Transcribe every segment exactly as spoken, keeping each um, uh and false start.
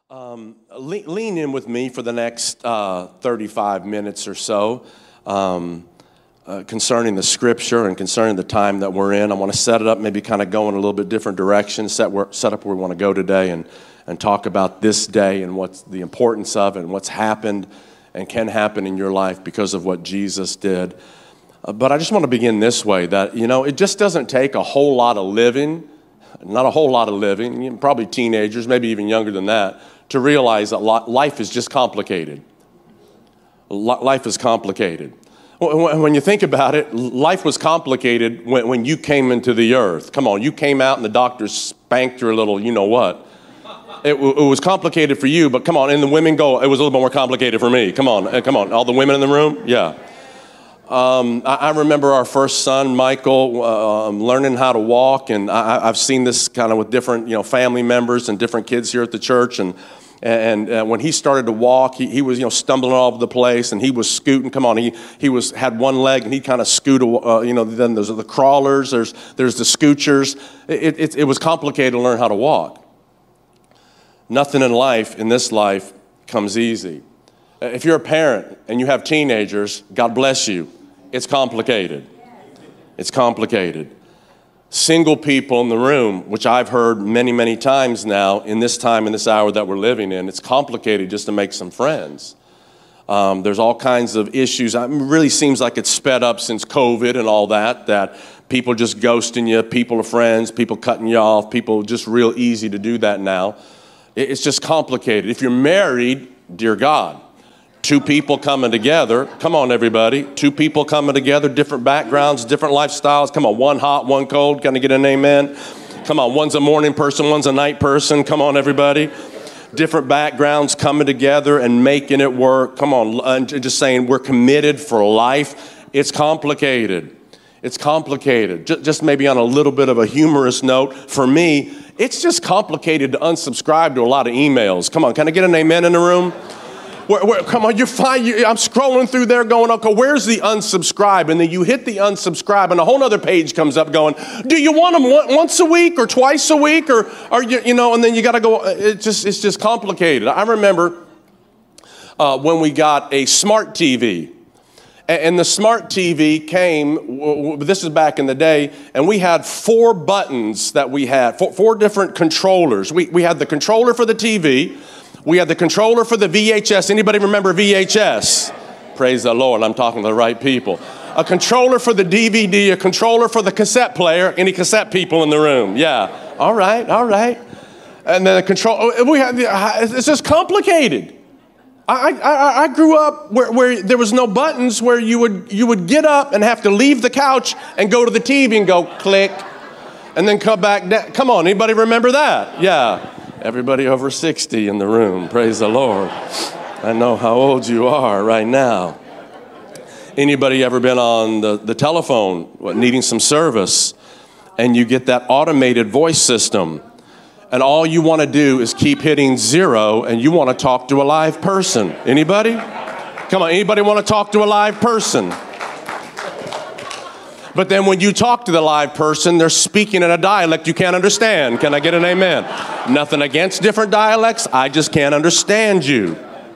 Um, le- lean in with me for the next uh, thirty-five minutes or so um, uh, concerning the scripture and concerning the time that we're in. I want to set it up, maybe kind of go in a little bit different direction, set, where, set up where we want to go today and, and talk about this day and what's the importance of it and what's happened and can happen in your life because of what Jesus did. Uh, but I just want to begin this way, that, you know, it just doesn't take a whole lot of living, not a whole lot of living, you know, probably teenagers, maybe even younger than that, to realize that life is just complicated. Life is complicated. When you think about it, life was complicated when, when you came into the earth. Come on, you came out and the doctor spanked your little you-know-what. It, it was complicated for you, but come on, and the women go, it was a little bit more complicated for me. Come on, come on, all the women in the room? Yeah. Um, I, I remember our first son, Michael, uh, learning how to walk, and I, I've seen this kind of with different, you know, family members and different kids here at the church, and and uh, when he started to walk, he, he was, you know, stumbling all over the place, and he was scooting. Come on, he he was had one leg, and he kind of scooted. Uh, you know, then there's the crawlers, there's there's the scoochers. It, it it was complicated to learn how to walk. Nothing in life, in this life, comes easy. If you're a parent and you have teenagers, God bless you. It's complicated. It's complicated. Single people in the room, which I've heard many, many times now in this time, in this hour that we're living in, it's complicated just to make some friends. Um, there's all kinds of issues. It really seems like it's sped up since COVID and all that, that people just ghosting you, people are friends, people cutting you off, people just real easy to do that now. It's just complicated. If you're married, dear God, two people coming together. Come on, everybody. Two people coming together, different backgrounds, different lifestyles. Come on, one hot, one cold. Can I get an amen? Come on, one's a morning person, one's a night person. Come on, everybody. Different backgrounds coming together and making it work. Come on, and just saying we're committed for life. It's complicated. It's complicated. Just maybe on a little bit of a humorous note, for me, it's just complicated to unsubscribe to a lot of emails. Come on, can I get an amen in the room? Where, where, come on, you're fine. You, I'm scrolling through there going, okay, where's the unsubscribe? And then you hit the unsubscribe and a whole other page comes up going, do you want them one, once a week or twice a week? Or, or you, you know, and then you got to go, it just, it's just complicated. I remember uh, when we got a smart T V. And the smart T V came, this is back in the day, and we had four buttons that we had, four, four different controllers. We, we had the controller for the T V. We had the controller for the V H S. Anybody remember V H S? Praise the Lord, I'm talking to the right people. A controller for the D V D, a controller for the cassette player. Any cassette people in the room? Yeah. All right, all right. And then a control, we had, it's just complicated. I, I, I grew up where, where there was no buttons, where you would, you would get up and have to leave the couch and go to the T V and go click, and then come back down. Come on, anybody remember that? Yeah. Everybody over sixty in the room, praise the Lord. I know how old you are right now. Anybody ever been on the, the telephone what, needing some service, and you get that automated voice system, and all you want to do is keep hitting zero, and you want to talk to a live person? Anybody? Come on, anybody want to talk to a live person? But then when you talk to the live person, they're speaking in a dialect you can't understand. Can I get an amen? Nothing against different dialects. I just can't understand you.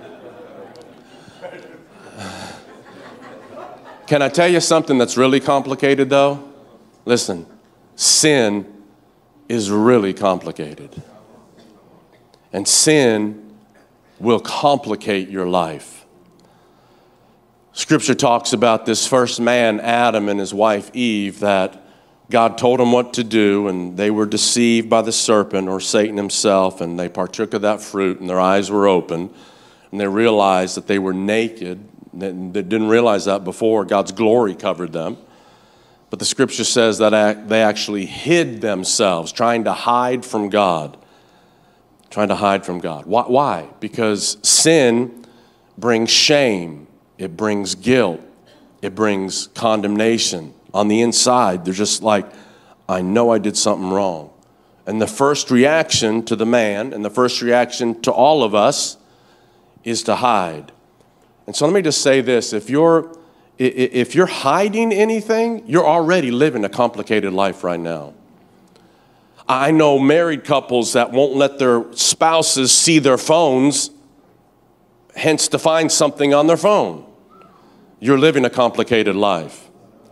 Can I tell you something that's really complicated, though? Listen, sin is really complicated. And sin will complicate your life. Scripture talks about this first man, Adam, and his wife, Eve, that God told them what to do, and they were deceived by the serpent or Satan himself, and they partook of that fruit, and their eyes were open, and they realized that they were naked. They didn't realize that before. God's glory covered them. But the Scripture says that they actually hid themselves, trying to hide from God. Trying to hide from God. Why? Because sin brings shame. It brings guilt. It brings condemnation. On the inside, they're just like, I know I did something wrong. And the first reaction to the man, and the first reaction to all of us, is to hide. And so let me just say this. If you're, if you're hiding anything, you're already living a complicated life right now. I know married couples that won't let their spouses see their phones, hence to find something on their phone. You're living a complicated life.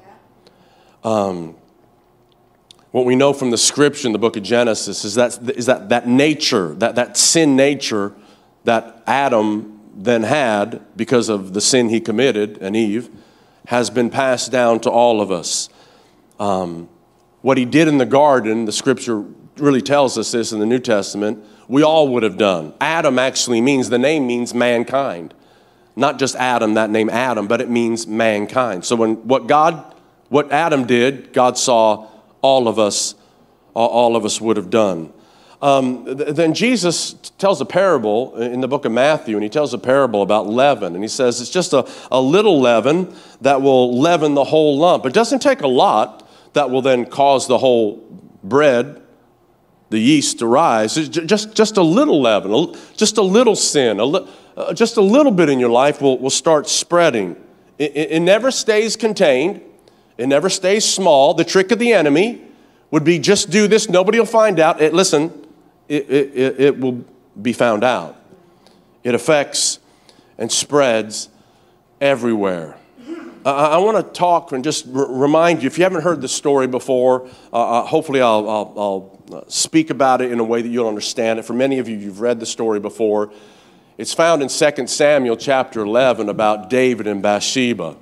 Um, what we know from the scripture in the book of Genesis is that, is that, that nature, that, that sin nature that Adam then had because of the sin he committed, and Eve, has been passed down to all of us. Um, what he did in the garden, the scripture really tells us this in the New Testament, we all would have done. Adam actually means, the name means mankind. Not just Adam, that name Adam, but it means mankind. So when what God, what Adam did, God saw all of us, all of us would have done. Um, th- then Jesus tells a parable in the book of Matthew, and he tells a parable about leaven. And he says it's just a, a little leaven that will leaven the whole lump. It doesn't take a lot that will then cause the whole bread, the yeast, to rise. It's just, just a little leaven, just a little sin, a li- uh, just a little bit in your life will, will start spreading. It, it, it never stays contained. It never stays small. The trick of the enemy would be just do this. Nobody will find out. It, listen, it, it, it will be found out. It affects and spreads everywhere. Uh, I want to talk and just r- remind you, if you haven't heard the story before, uh, uh, hopefully I'll, I'll, I'll speak about it in a way that you'll understand it. For many of you, you've read the story before. It's found in Second Samuel chapter eleven about David and Bathsheba.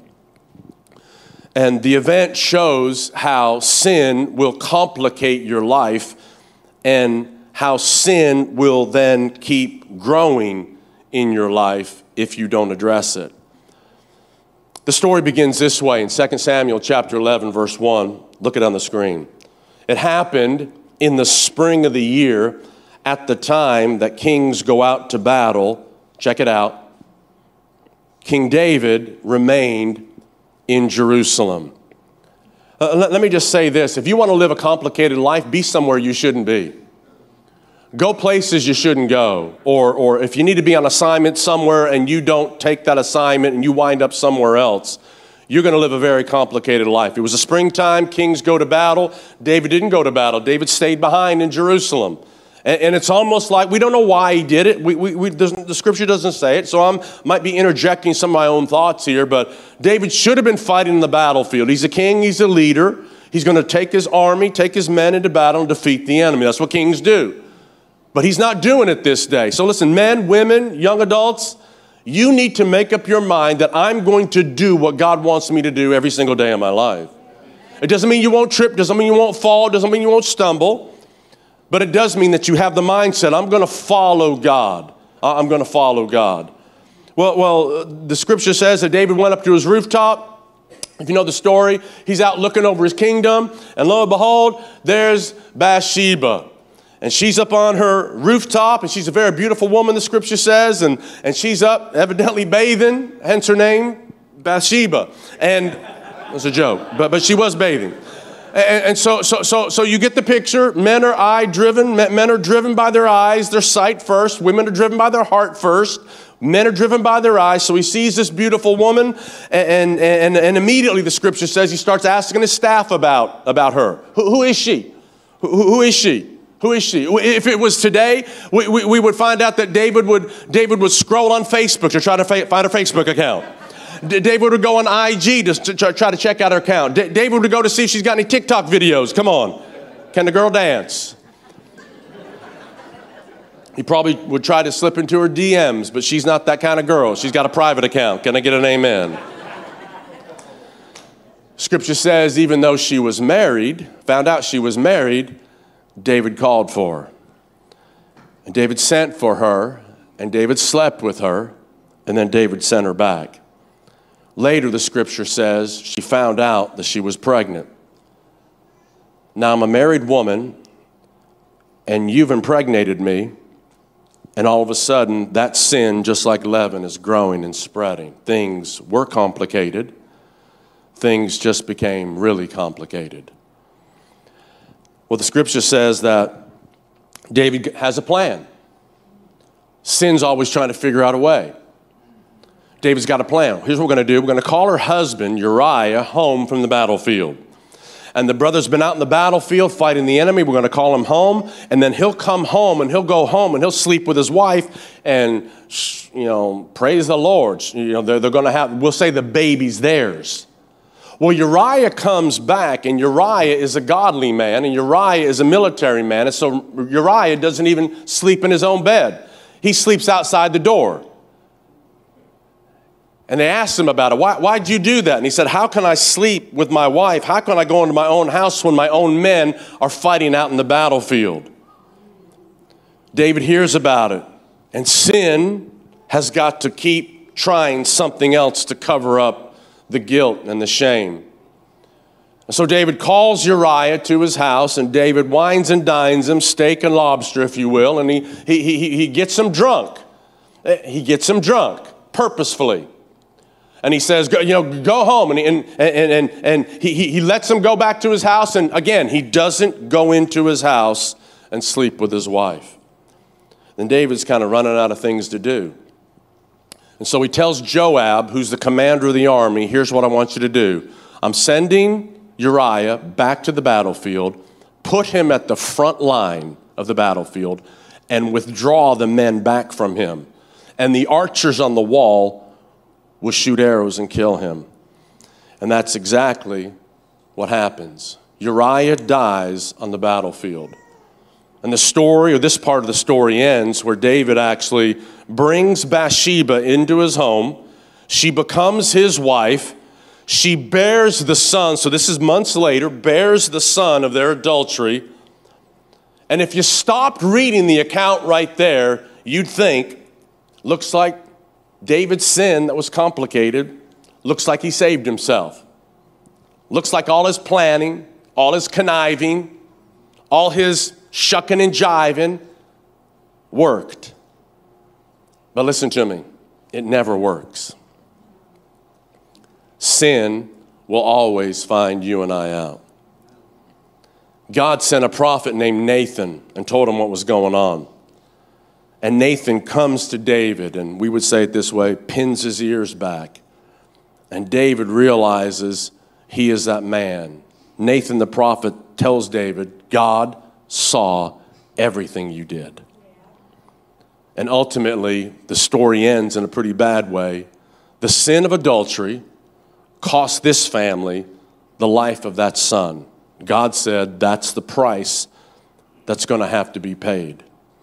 And the event shows how sin will complicate your life and how sin will then keep growing in your life if you don't address it. The story begins this way in Second Samuel chapter eleven, verse one. Look it on the screen. It happened in the spring of the year at the time that kings go out to battle. Check it out. King David remained in Jerusalem. Uh, let, let me just say this. If you want to live a complicated life, be somewhere you shouldn't be. Go places you shouldn't go. Or, or if you need to be on assignment somewhere and you don't take that assignment and you wind up somewhere else, you're going to live a very complicated life. It was a springtime. Kings go to battle. David didn't go to battle. David stayed behind in Jerusalem. And, and it's almost like we don't know why he did it. We, we, we, the scripture doesn't say it, so I might be interjecting some of my own thoughts here. But David should have been fighting in the battlefield. He's a king. He's a leader. He's going to take his army, take his men into battle and defeat the enemy. That's what kings do. But he's not doing it this day. So listen, men, women, young adults, you need to make up your mind that I'm going to do what God wants me to do every single day of my life. It doesn't mean you won't trip, doesn't mean you won't fall, doesn't mean you won't stumble, but it does mean that you have the mindset, I'm going to follow God. I'm going to follow God. Well, well, the scripture says that David went up to his rooftop. If you know the story, he's out looking over his kingdom, and lo and behold, there's Bathsheba. And she's up on her rooftop, and she's a very beautiful woman, the scripture says, and, and she's up evidently bathing, hence her name, Bathsheba. And it was a joke, but, but she was bathing. And, and so, so, so, so you get the picture. Men are eye-driven. Men are driven by their eyes, their sight first. Women are driven by their heart first. Men are driven by their eyes. So he sees this beautiful woman, and, and, and immediately the scripture says he starts asking his staff about, about her. Who, who is she? Who, who is she? Who is she? If it was today, we, we, we would find out that David would, David would scroll on Facebook to try to fa- find her Facebook account. D- David would go on I G to, to try to check out her account. D- David would go to see if she's got any TikTok videos. Come on. Can the girl dance? He probably would try to slip into her D Ms, but she's not that kind of girl. She's got a private account. Can I get an amen? Scripture says even though she was married, found out she was married, David called for her. And David sent for her, and David slept with her, and then David sent her back. Later, the scripture says she found out that she was pregnant. Now, I'm a married woman, and you've impregnated me, and all of a sudden, that sin, just like leaven, is growing and spreading. Things were complicated. Things just became really complicated. Well, the scripture says that David has a plan. Sin's always trying to figure out a way. David's got a plan. Here's what we're going to do. We're going to call her husband, Uriah, home from the battlefield. and the brother's been out in the battlefield fighting the enemy. We're going to call him home, and then he'll come home, and he'll go home, and he'll sleep with his wife, and, you know, praise the Lord. You know, they're, they're going to have, we'll say the baby's theirs. Well, Uriah comes back, and Uriah is a godly man, and Uriah is a military man, and so Uriah doesn't even sleep in his own bed. He sleeps outside the door. And they asked him about it. Why, why'd you do that? And he said, how can I sleep with my wife? How can I go into my own house when my own men are fighting out in the battlefield? David hears about it. And sin has got to keep trying something else to cover up the guilt and the shame. And so David calls Uriah to his house, and David wines and dines him, steak and lobster, if you will, and he, he, he, he gets him drunk. He gets him drunk purposefully. And he says, go, you know, go home. And, he, and, and, and, and he, he lets him go back to his house. And again, he doesn't go into his house and sleep with his wife. Then David's kind of running out of things to do. And so he tells Joab, who's the commander of the army, here's what I want you to do. I'm sending Uriah back to the battlefield, put him at the front line of the battlefield, and withdraw the men back from him. And the archers on the wall will shoot arrows and kill him. And that's exactly what happens. Uriah dies on the battlefield. And the story, or this part of the story, ends where David actually brings Bathsheba into his home. She becomes his wife. She bears the son, so this is months later, bears the son of their adultery. And if you stopped reading the account right there, you'd think, looks like David's sin that was complicated, looks like he saved himself. Looks like all his planning, all his conniving, all his shucking and jiving worked. But listen to me, it never works. Sin will always find you and I out. God sent a prophet named Nathan and told him what was going on. And Nathan comes to David, and we would say it this way, pins his ears back. And David realizes he is that man. Nathan the prophet tells David, God saw everything you did. And ultimately, the story ends in a pretty bad way. The sin of adultery cost this family the life of that son. God said that's the price that's going to have to be paid.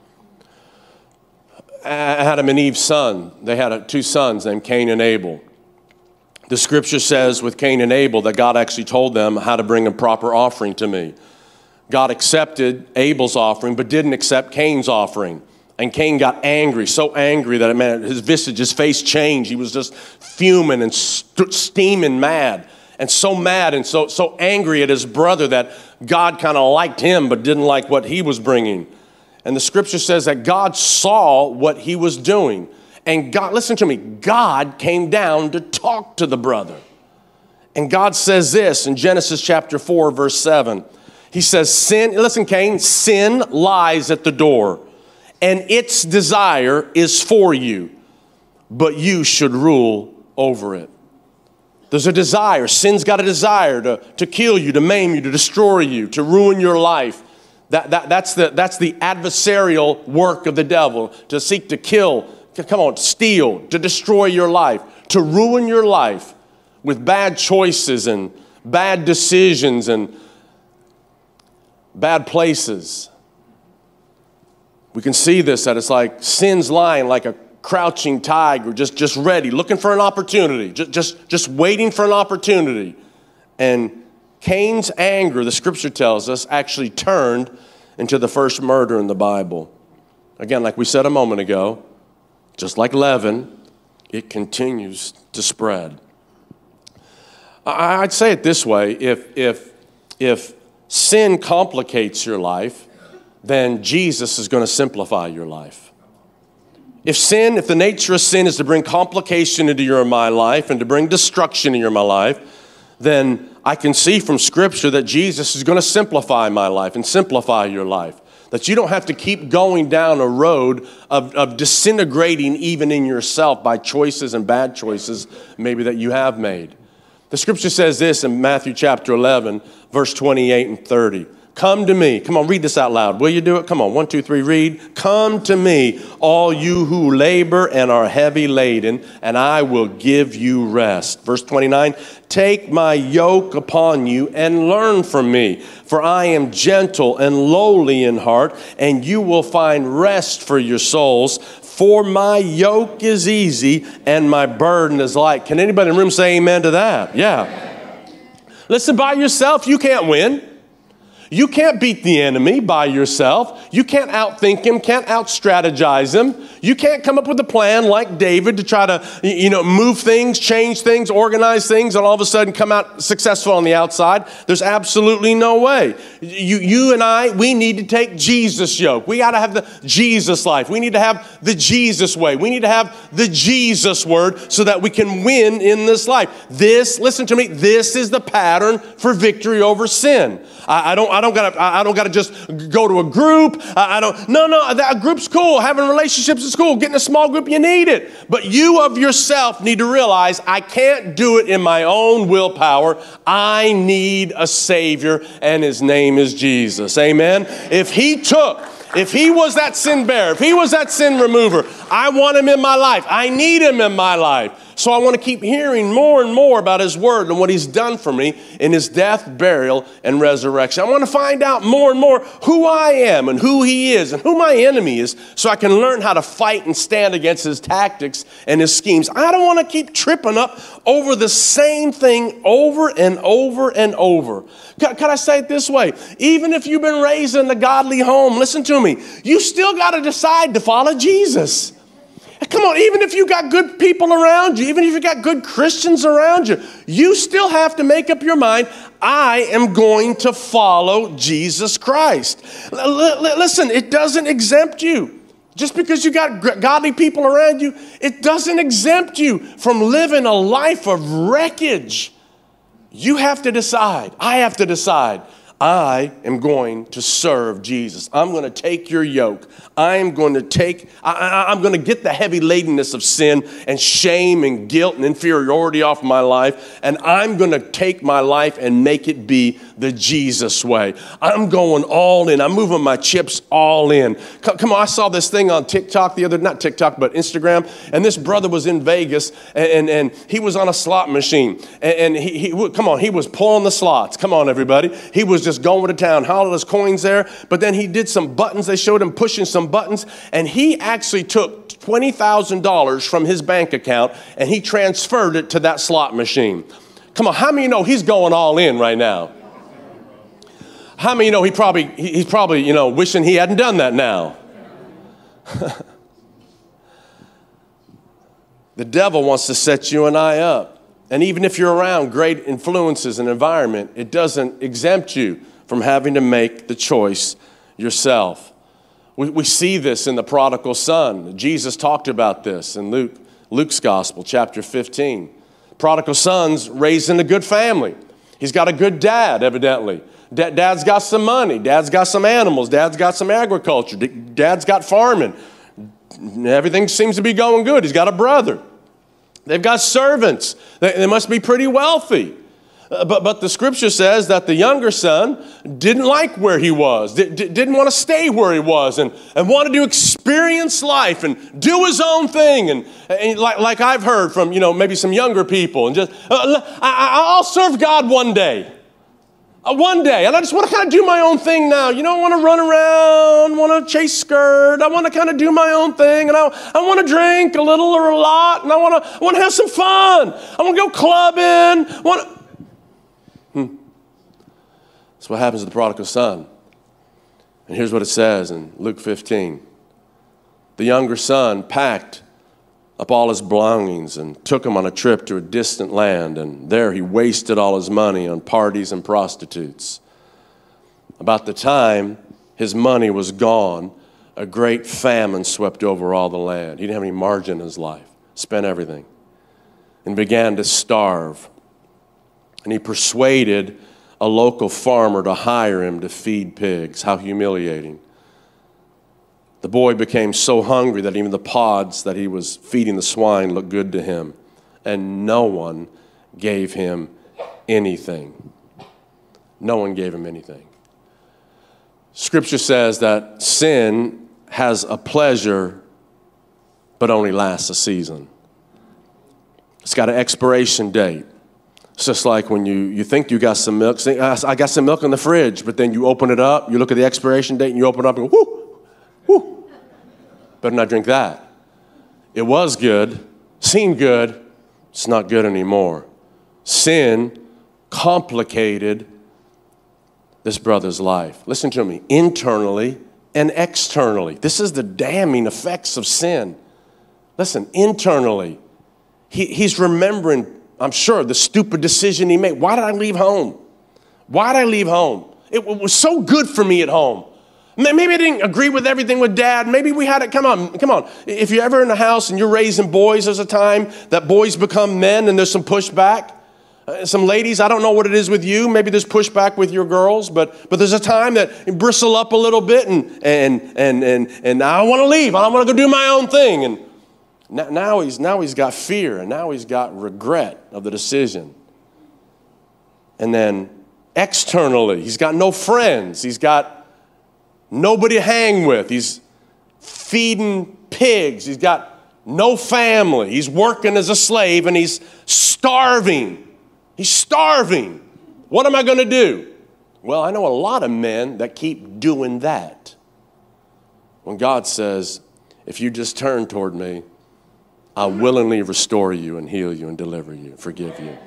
Adam and Eve's son, they had two sons named Cain and Abel. The scripture says with Cain and Abel that God actually told them how to bring a proper offering to me. God accepted Abel's offering, but didn't accept Cain's offering. And Cain got angry, so angry that, man, his visage, his face changed. He was just fuming and st- steaming mad. And so mad and so, so angry at his brother that God kind of liked him, but didn't like what he was bringing. And the scripture says that God saw what he was doing. And God, listen to me, God came down to talk to the brother. And God says this in Genesis chapter four, verse seven. He says, sin, listen, Cain, sin lies at the door, and its desire is for you, but you should rule over it. There's a desire. Sin's got a desire to, to kill you, to maim you, to destroy you, to ruin your life. That, that, that's, the, that's the adversarial work of the devil, to seek to kill, to, come on, steal, to destroy your life, to ruin your life with bad choices and bad decisions and bad places. We can see this, that it's like sin's lying like a crouching tiger, just, just ready, looking for an opportunity, just, just, just waiting for an opportunity. And Cain's anger, the scripture tells us, actually turned into the first murder in the Bible. Again, like we said a moment ago, just like leaven, it continues to spread. I'd say it this way, if, if, if sin complicates your life, then Jesus is going to simplify your life. If sin, if the nature of sin is to bring complication into your and my life and to bring destruction in your and my life, then I can see from Scripture that Jesus is going to simplify my life and simplify your life. That you don't have to keep going down a road of, of disintegrating even in yourself by choices and bad choices maybe that you have made. The scripture says this in Matthew chapter eleven, verse twenty-eight and thirty. Come to me. Come on, read this out loud. Will you do it? Come on, one, two, three, read. Come to me, all you who labor and are heavy laden, and I will give you rest. Verse twenty-nine, take my yoke upon you and learn from me, for I am gentle and lowly in heart, and you will find rest for your souls. For my yoke is easy and my burden is light. Can anybody in the room say amen to that? Yeah. Listen, by yourself, you can't win. You can't beat the enemy by yourself. You can't outthink him, can't out-strategize him. You can't come up with a plan like David to try to, you know, move things, change things, organize things, and all of a sudden come out successful on the outside. There's absolutely no way. You, you and I, we need to take Jesus' yoke. We got to have the Jesus life. We need to have the Jesus way. We need to have the Jesus word so that we can win in this life. This, listen to me, this is the pattern for victory over sin. I, I don't I don't gotta I don't gotta just go to a group. I, I don't no no that a group's cool. Having relationships is cool. Getting a small group, you need it. But you of yourself need to realize I can't do it in my own willpower. I need a Savior, and his name is Jesus. Amen. If he took If he was that sin bearer, if he was that sin remover, I want him in my life. I need him in my life. So I want to keep hearing more and more about his word and what he's done for me in his death, burial, and resurrection. I want to find out more and more who I am and who he is and who my enemy is so I can learn how to fight and stand against his tactics and his schemes. I don't want to keep tripping up over the same thing over and over and over. Can, can I say it this way? Even if you've been raised in a godly home, listen to me, you still got to decide to follow Jesus. Come on, even if you got good people around you, even if you got good Christians around you, you still have to make up your mind, I am going to follow Jesus Christ. L- l- listen, it doesn't exempt you. Just because you got godly people around you, it doesn't exempt you from living a life of wreckage. You have to decide, I have to decide, I am going to serve Jesus. I'm going to take your yoke. I am going to take, I, I, I'm going to get the heavy ladenness of sin and shame and guilt and inferiority off my life. And I'm going to take my life and make it be the Jesus way. I'm going all in. I'm moving my chips all in. Come, come on, I saw this thing on TikTok the other, not TikTok, but Instagram. And this brother was in Vegas and, and, and he was on a slot machine. And, and he, he, come on, he was pulling the slots. Come on, everybody. He was just going to town, hollering his coins there. But then he did some buttons. They showed him pushing some buttons. And he actually took twenty thousand dollars from his bank account and he transferred it to that slot machine. Come on, how many know he's going all in right now? How many know he probably, he's probably, you know, wishing he hadn't done that now? The devil wants to set you and I up. And even if you're around great influences and environment, it doesn't exempt you from having to make the choice yourself. We, we see this in the prodigal son. Jesus talked about this in Luke, Luke's gospel, chapter fifteen. Prodigal son's raised in a good family. He's got a good dad, evidently. Da- Dad's got some money. Dad's got some animals. Dad's got some agriculture. Dad's got farming. Everything seems to be going good. He's got a brother. They've got servants. They, they must be pretty wealthy. Uh, but, but the scripture says that the younger son didn't like where he was, di- di- didn't want to stay where he was, and, and wanted to experience life and do his own thing. And, and like, like I've heard from, you know, maybe some younger people, and just, uh, I, I'll serve God one day. Uh, one day, and I just want to kind of do my own thing now. You know, I want to run around, want to chase skirt. I want to kind of do my own thing, and I, I want to drink a little or a lot, and I want to I want to have some fun. I want to go clubbing. I want to... Hmm. That's what happens to the prodigal son. And here's what it says in Luke fifteen. The younger son packed up all his belongings and took him on a trip to a distant land, and there he wasted all his money on parties and prostitutes. About the time his money was gone, a great famine swept over all the land. He didn't have any margin in his life, spent everything, and began to starve. And he persuaded a local farmer to hire him to feed pigs. How humiliating. The boy became so hungry that even the pods that he was feeding the swine looked good to him. And no one gave him anything. No one gave him anything. Scripture says that sin has a pleasure, but only lasts a season. It's got an expiration date. It's just like when you, you think you got some milk. Say, I got some milk in the fridge, but then you open it up, you look at the expiration date, and you open it up and go, whoo, whoo. Better not drink that. It was good, seemed good, it's not good anymore. Sin complicated this brother's life. Listen to me, internally and externally. This is the damning effects of sin. Listen, internally, he, he's remembering, I'm sure, the stupid decision he made. Why did I leave home? Why did I leave home? It, it was so good for me at home. Maybe I didn't agree with everything with Dad. Maybe we had it, come on, come on. If you're ever in a house and you're raising boys, there's a time that boys become men and there's some pushback. Uh, some ladies, I don't know what it is with you. Maybe there's pushback with your girls, but but there's a time that you bristle up a little bit and and and and and I want to leave. I want to go do my own thing. And now, now he's now he's got fear, and now he's got regret of the decision. And then externally, he's got no friends. He's got nobody to hang with. He's feeding pigs. He's got no family. He's working as a slave, and he's starving. He's starving. What am I going to do? Well, I know a lot of men that keep doing that. When God says, if you just turn toward me, I'll willingly restore you and heal you and deliver you, forgive you.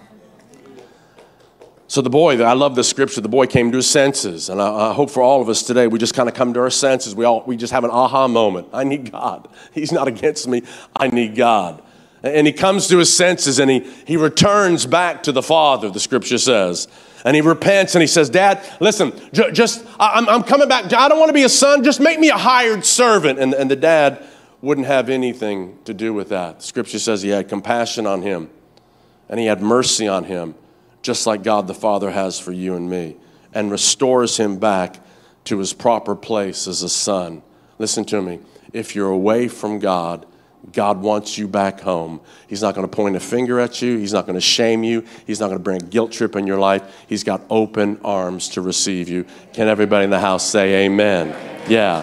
So the boy, I love this scripture, the boy came to his senses. And I, I hope for all of us today, we just kind of come to our senses. We all, we just have an aha moment. I need God. He's not against me. I need God. And he comes to his senses and he, he returns back to the Father, the scripture says. And he repents and he says, Dad, listen, j- just, I'm, I'm coming back. I don't want to be a son. Just make me a hired servant. And, and the dad wouldn't have anything to do with that. The scripture says he had compassion on him and he had mercy on him, just like God the Father has for you and me, and restores him back to his proper place as a son. Listen to me. If you're away from God, God wants you back home. He's not going to point a finger at you. He's not going to shame you. He's not going to bring a guilt trip in your life. He's got open arms to receive you. Can everybody in the house say amen? Yeah.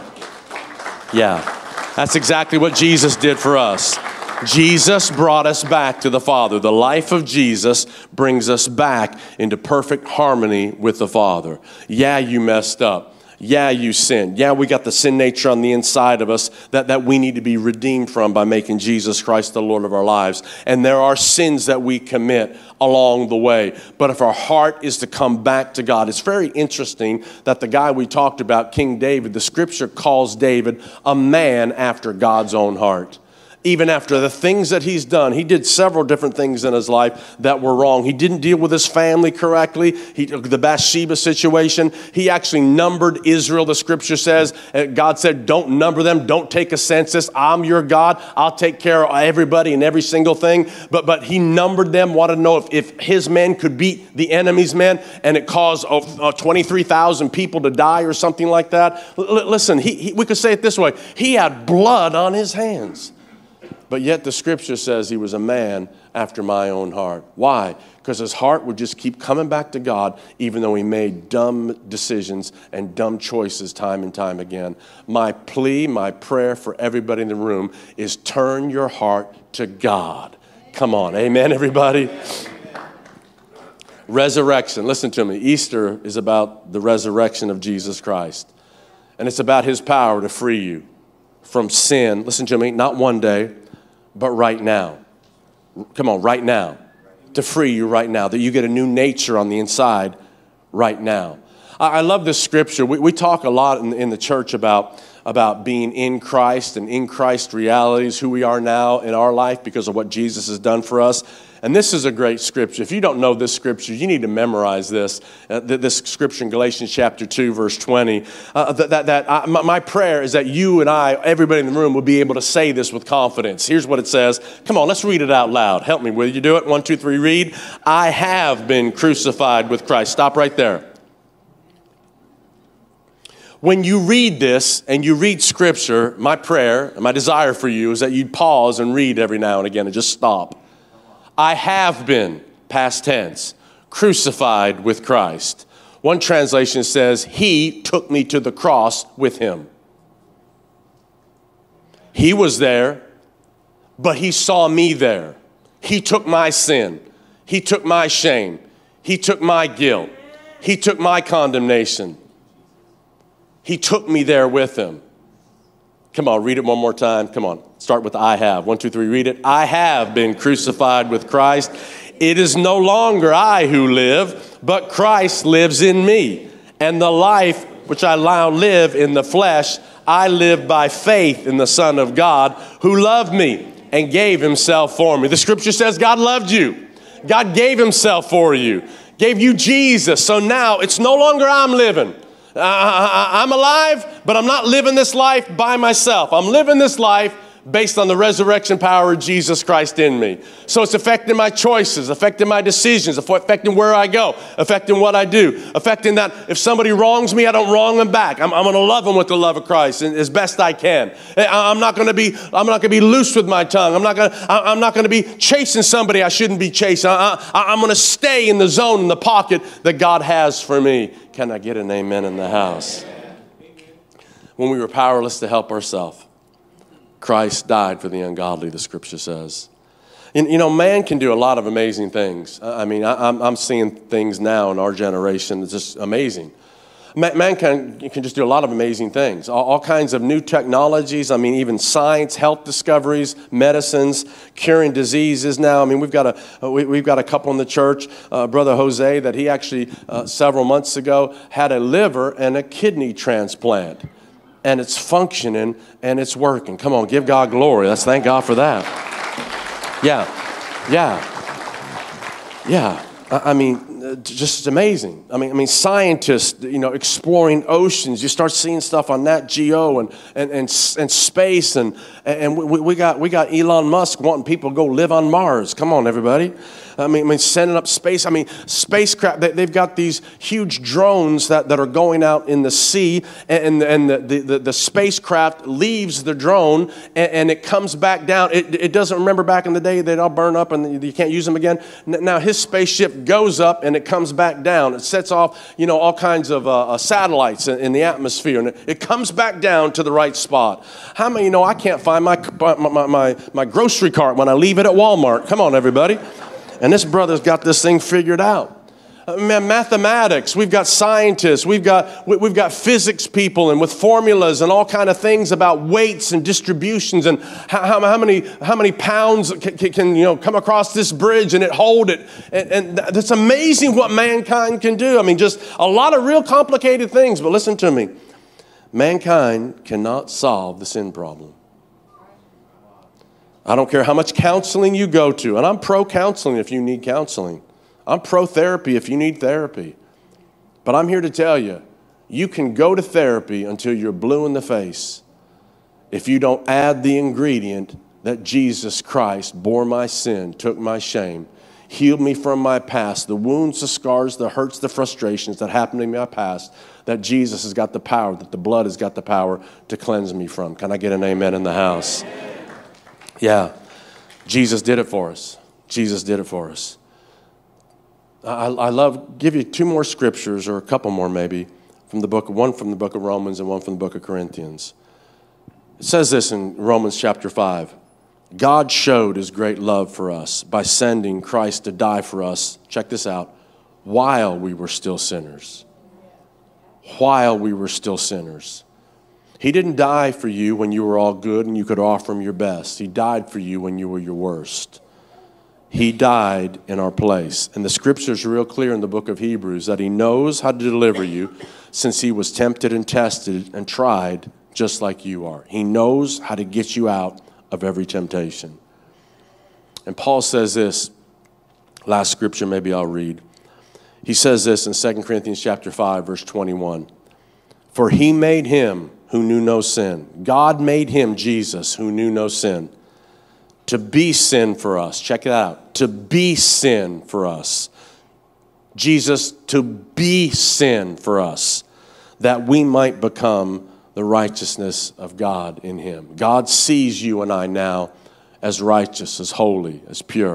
Yeah. That's exactly what Jesus did for us. Jesus brought us back to the Father. The life of Jesus brings us back into perfect harmony with the Father. Yeah, you messed up. Yeah, you sinned. Yeah, we got the sin nature on the inside of us that, that we need to be redeemed from by making Jesus Christ the Lord of our lives. And there are sins that we commit along the way. But if our heart is to come back to God, it's very interesting that the guy we talked about, King David, the scripture calls David a man after God's own heart. Even after the things that he's done, he did several different things in his life that were wrong. He didn't deal with his family correctly. He, the Bathsheba situation, he actually numbered Israel, the scripture says. God said, don't number them. Don't take a census. I'm your God. I'll take care of everybody and every single thing. But but he numbered them, wanted to know if, if his men could beat the enemy's men, and it caused uh, twenty-three thousand people to die or something like that. L- listen, he, he, we could say it this way. He had blood on his hands. But yet the scripture says he was a man after my own heart. Why? Because his heart would just keep coming back to God even though he made dumb decisions and dumb choices time and time again. My plea, my prayer for everybody in the room is turn your heart to God. Come on. Amen, everybody? Resurrection. Listen to me. Easter is about the resurrection of Jesus Christ. And it's about his power to free you from sin. Listen to me. Not one day, but right now. Come on, right now. To free you right now. That you get a new nature on the inside right now. I, I love this scripture. We, we talk a lot in, in the church about, about being in Christ and in Christ realities, who we are now in our life because of what Jesus has done for us. And this is a great scripture. If you don't know this scripture, you need to memorize this. Uh, this scripture in Galatians chapter two, verse twenty. Uh, that that, that I, my, my prayer is that you and I, everybody in the room, will be able to say this with confidence. Here's what it says. Come on, let's read it out loud. Help me. Will you do it? One, two, three, read. I have been crucified with Christ. Stop right there. When you read this and you read scripture, my prayer and my desire for you is that you'd pause and read every now and again and just stop. I have been past tense, crucified with Christ. One translation says, he took me to the cross with him. He was there, but he saw me there. He took my sin. He took my shame. He took my guilt. He took my condemnation. He took me there with him. Come on, read it one more time. Come on, start with I have. One, two, three, read it. I have been crucified with Christ. It is no longer I who live, but Christ lives in me. And the life which I now live in the flesh, I live by faith in the Son of God who loved me and gave himself for me. The scripture says God loved you. God gave himself for you, gave you Jesus. So now it's no longer I'm living. Uh, I, I'm alive, but I'm not living this life by myself. I'm living this life based on the resurrection power of Jesus Christ in me. So it's affecting my choices, affecting my decisions, affecting where I go, affecting what I do, affecting that if somebody wrongs me, I don't wrong them back. I'm, I'm going to love them with the love of Christ and as best I can. I'm not going to be, I'm not going to be loose with my tongue. I'm not going to, I'm not going to be chasing somebody I shouldn't be chasing. I, I, I'm going to stay in the zone, in the pocket that God has for me. Can I get an amen in the house? When we were powerless to help ourselves, Christ died for the ungodly, the scripture says. And, you know, man can do a lot of amazing things. I mean, I, I'm, I'm seeing things now in our generation that's just amazing. Man, man can, can just do a lot of amazing things. All, all kinds of new technologies. I mean, even science, health discoveries, medicines, curing diseases now. I mean, we've got a, we, we've got a couple in the church, uh, Brother Jose, that he actually uh, several months ago had a liver and a kidney transplant. And it's functioning and it's working. Come on, give God glory. Let's thank God for that. Yeah, yeah, yeah. I, I mean, just amazing. I mean, I mean, scientists, you know, exploring oceans. You start seeing stuff on Nat Geo and and and, and space, and and we, we got we got Elon Musk wanting people to go live on Mars. Come on, everybody. I mean, I mean, sending up space. I mean, spacecraft. They, they've got these huge drones that, that are going out in the sea, and and the the, the, the spacecraft leaves the drone, and, and it comes back down. It it doesn't remember back in the day they'd all burn up and you can't use them again. Now his spaceship goes up and it comes back down. It sets off, you know, all kinds of uh, uh, satellites in, in the atmosphere, and it, it comes back down to the right spot. How many, you know, I can't find my my my, my grocery cart when I leave it at Walmart. Come on, everybody. And this brother's got this thing figured out. Uh, man, mathematics, we've got scientists, we've got we, we've got physics people, and with formulas and all kind of things about weights and distributions and how, how, how many how many pounds can, can you know come across this bridge and it hold it. And, and that's amazing what mankind can do. I mean, just a lot of real complicated things. But listen to me, mankind cannot solve the sin problem. I don't care how much counseling you go to, and I'm pro-counseling if you need counseling. I'm pro-therapy if you need therapy. But I'm here to tell you, you can go to therapy until you're blue in the face if you don't add the ingredient that Jesus Christ bore my sin, took my shame, healed me from my past, the wounds, the scars, the hurts, the frustrations that happened in my past, that Jesus has got the power, that the blood has got the power to cleanse me from. Can I get an amen in the house? Yeah, Jesus did it for us. Jesus did it for us. I, I love, give you two more scriptures, or a couple more maybe, from the book, one from the book of Romans and one from the book of Corinthians. It says this in Romans chapter five. God showed his great love for us by sending Christ to die for us, check this out, while we were still sinners. While we were still sinners. He didn't die for you when you were all good and you could offer him your best. He died for you when you were your worst. He died in our place. And the scriptures are real clear in the book of Hebrews that he knows how to deliver you since he was tempted and tested and tried just like you are. He knows how to get you out of every temptation. And Paul says this, last scripture maybe I'll read. He says this in Second Corinthians chapter five, verse twenty-one. For he made him who knew no sin. God made him, Jesus, who knew no sin, to be sin for us. Check it out. To be sin for us. Jesus to be sin for us, that we might become the righteousness of God in him. God sees you and I now as righteous, as holy, as pure.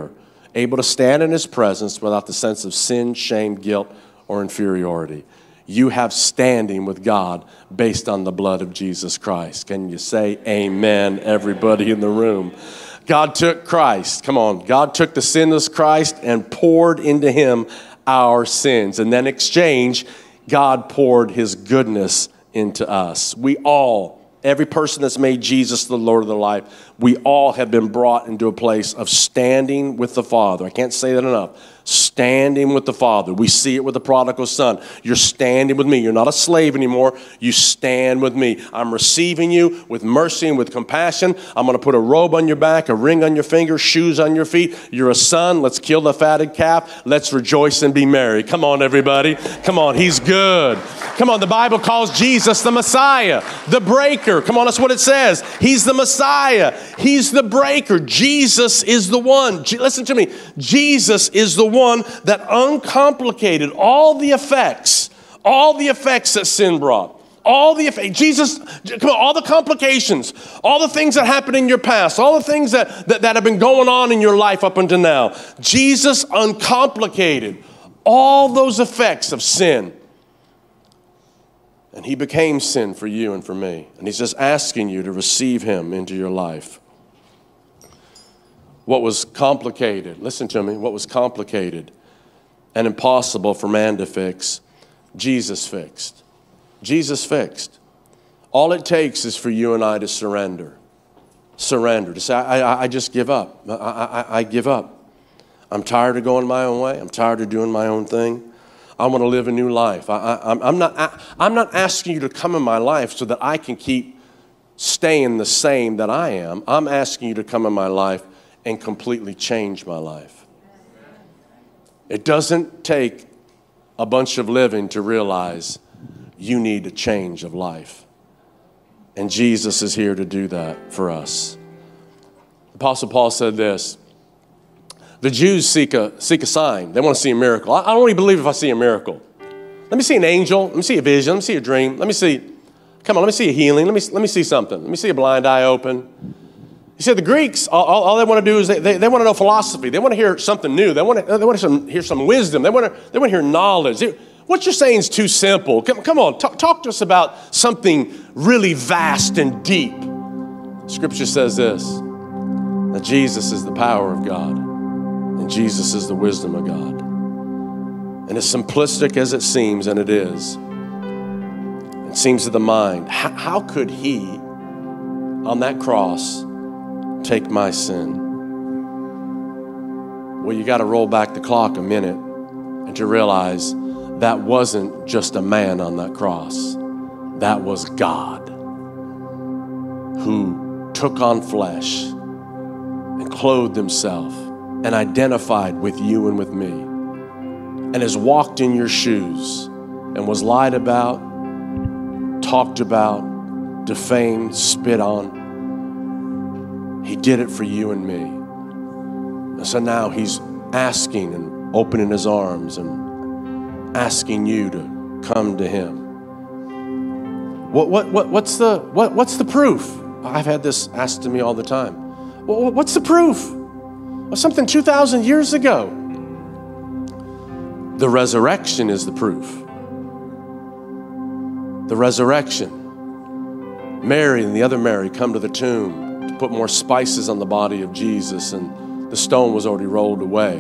able to stand in his presence without the sense of sin, shame, guilt, or inferiority. You have standing with God based on the blood of Jesus Christ. Can you say amen, everybody in the room? God took Christ, come on, God took the sinless Christ and poured into him our sins. And then in exchange, God poured his goodness into us. We all, every person that's made Jesus the Lord of their life, we all have been brought into a place of standing with the Father. I can't say that enough. Standing with the Father. We see it with the prodigal son. You're standing with me. You're not a slave anymore. You stand with me. I'm receiving you with mercy and with compassion. I'm going to put a robe on your back, a ring on your finger, shoes on your feet. You're a son. Let's kill the fatted calf. Let's rejoice and be merry. Come on, everybody. Come on. He's good. Come on. The Bible calls Jesus the Messiah, the breaker. Come on. That's what it says. He's the Messiah. He's the breaker. Jesus is the one. Listen to me. Jesus is the one that uncomplicated all the effects, all the effects that sin brought. All the effects, Jesus, come on, all the complications, all the things that happened in your past, all the things that, that, that have been going on in your life up until now. Jesus uncomplicated all those effects of sin. And he became sin for you and for me. And he's just asking you to receive him into your life. What was complicated, listen to me, what was complicated and impossible for man to fix, Jesus fixed. Jesus fixed. All it takes is for you and I to surrender. Surrender, to say, I, I, I just give up. I, I, I give up. I'm tired of going my own way. I'm tired of doing my own thing. I want to live a new life. I, I, I'm, I'm, not, I'm not asking you to come in my life so that I can keep staying the same that I am. I'm asking you to come in my life and completely change my life. It doesn't take a bunch of living to realize you need a change of life. And Jesus is here to do that for us. Apostle Paul said this, the Jews seek a, seek a sign. They want to see a miracle. I, I don't really believe if I see a miracle. Let me see an angel. Let me see a vision. Let me see a dream. Let me see, come on, let me see a healing. Let me, let me see something. Let me see a blind eye open. He said the Greeks, all, all they want to do is they, they, they want to know philosophy. They want to hear something new. They want to, they want to some, hear some wisdom. They want to, they want to hear knowledge. They, what you're saying is too simple. Come, come on, talk, talk to us about something really vast and deep. Scripture says this, that Jesus is the power of God and Jesus is the wisdom of God. And as simplistic as it seems, and it is, it seems to the mind, how, how could he on that cross take my sin? Well, you got to roll back the clock a minute and to realize that wasn't just a man on that cross. That was God who took on flesh and clothed himself and identified with you and with me and has walked in your shoes and was lied about, talked about, defamed, spit on. He did it for you and me. And so now he's asking and opening his arms and asking you to come to him. What, what, what, what's, the, what, what's the proof? I've had this asked to me all the time. Well, what's the proof of something two thousand years ago? The resurrection is the proof. The resurrection. Mary and the other Mary come to the tomb to put more spices on the body of Jesus, and the stone was already rolled away.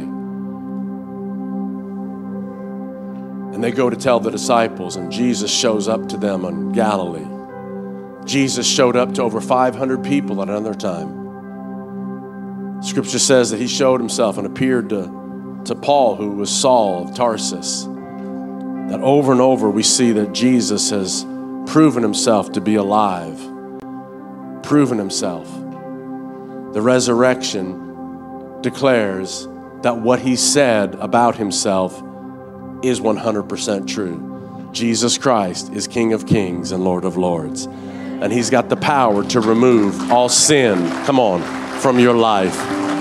And they go to tell the disciples, and Jesus shows up to them in Galilee. Jesus showed up to over five hundred people at another time. Scripture says that he showed himself and appeared to, to Paul, who was Saul of Tarsus. That over and over we see that Jesus has proven himself to be alive. Proven himself. The resurrection declares that what he said about himself is one hundred percent true. Jesus Christ is King of Kings and Lord of Lords. And he's got the power to remove all sin, come on, from your life.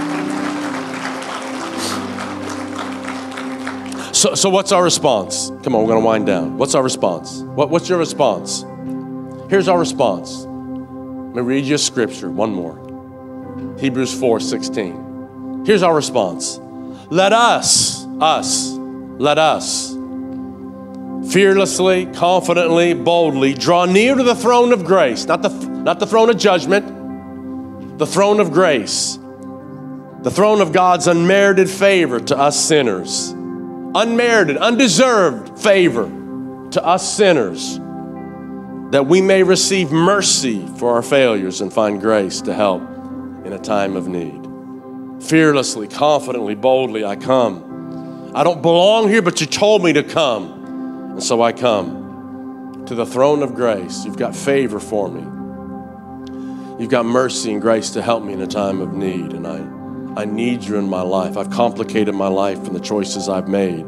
So, so what's our response? Come on, we're going to wind down. What's our response? What, what's your response? Here's our response. Let me read you a scripture, one more. Hebrews four sixteen. Here's our response. let us, us, let us fearlessly, confidently, boldly draw near to the throne of grace, not the, not the throne of judgment, the throne of grace, the throne of God's unmerited favor to us sinners, unmerited, undeserved favor to us sinners, that we may receive mercy for our failures and find grace to help in a time of need. Fearlessly, confidently, boldly, I come. I don't belong here, but you told me to come. And so I come to the throne of grace. You've got favor for me. You've got mercy and grace to help me in a time of need. And I, I need you in my life. I've complicated my life in the choices I've made.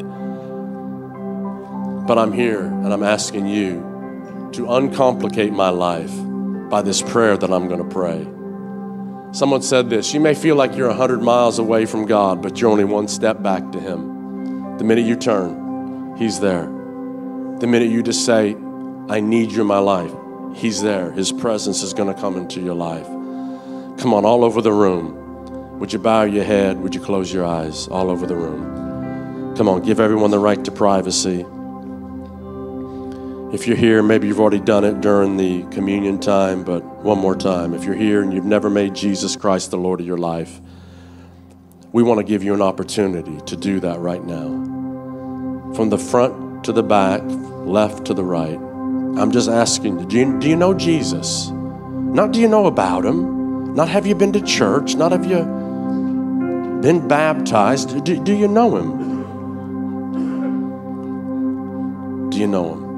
But I'm here and I'm asking you to uncomplicate my life by this prayer that I'm going to pray. Someone said this: you may feel like you're a hundred miles away from God, but you're only one step back to Him. The minute you turn, He's there. The minute you just say, I need you in my life, He's there. His presence is going to come into your life. Come on, all over the room. Would you bow your head? Would you close your eyes? All over the room. Come on, give everyone the right to privacy. If you're here, maybe you've already done it during the communion time, but one more time. If you're here and you've never made Jesus Christ the Lord of your life, we want to give you an opportunity to do that right now. From the front to the back, left to the right, I'm just asking you, do you, do you know Jesus? Not do you know about Him? Not have you been to church? Not have you been baptized? Do, do you know Him? Do you know Him?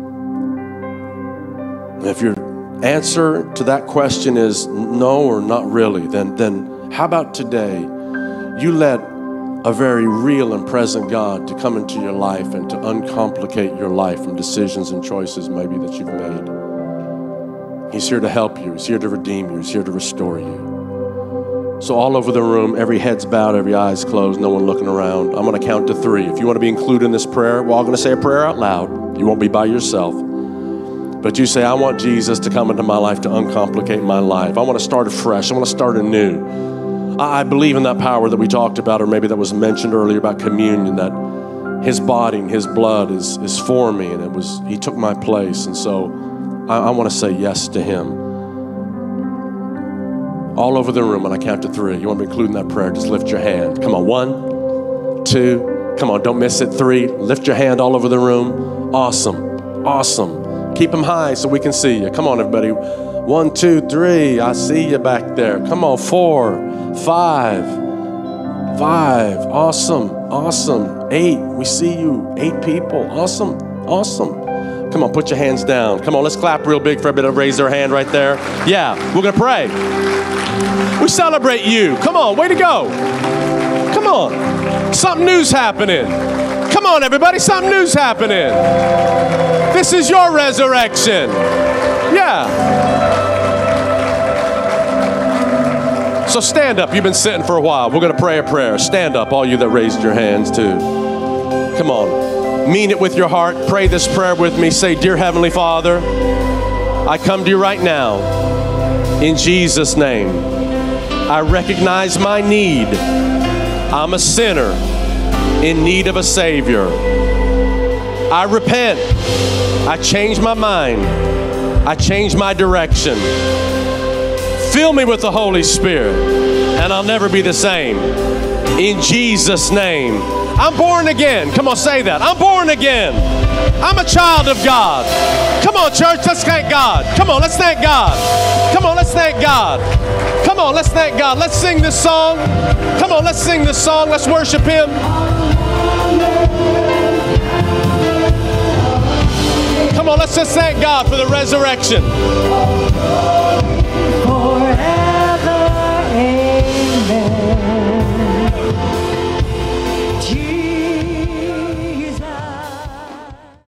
If your answer to that question is no or not really, then, then how about today you let a very real and present God to come into your life and to uncomplicate your life from decisions and choices maybe that you've made. He's here to help you. He's here to redeem you. He's here to restore you. So all over the room, every head's bowed, every eye's closed, no one looking around. I'm going to count to three. If you want to be included in this prayer, we're all going to say a prayer out loud. You won't be by yourself. But you say, I want Jesus to come into my life to uncomplicate my life. I want to start afresh. I want to start anew. I believe in that power that we talked about, or maybe that was mentioned earlier about communion, that His body and His blood is, is for me, and it was He took my place. And so I, I want to say yes to Him. All over the room, when I count to three, you want to be including that prayer, just lift your hand. Come on, one, two, come on, don't miss it, three. Lift your hand all over the room. Awesome, awesome. Keep them high so we can see you. Come on, everybody. One, two, three. I see you back there. Come on, four, five, five. Awesome, awesome. Eight. We see you. Eight people. Awesome, awesome. Come on, put your hands down. Come on, let's clap real big for everybody to raise their hand right there. Yeah, we're going to pray. We celebrate you. Come on, way to go. Come on. Something new's happening. Come on, everybody. Something new's happening. This is your resurrection. Yeah. So stand up. You've been sitting for a while. We're going to pray a prayer. Stand up, all you that raised your hands too. Come on. Mean it with your heart. Pray this prayer with me. Say, Dear Heavenly Father, I come to you right now in Jesus' name. I recognize my need. I'm a sinner in need of a Savior. I repent. I change my mind. I change my direction. Fill me with the Holy Spirit, and I'll never be the same. In Jesus' name. I'm born again. Come on, say that. I'm born again. I'm a child of God. Come on, church, let's thank God. Come on, let's thank God. Come on, let's thank God. Come on, let's thank God. Let's sing this song. Come on, let's sing this song. Let's worship Him. Come on, let's just thank God for the resurrection.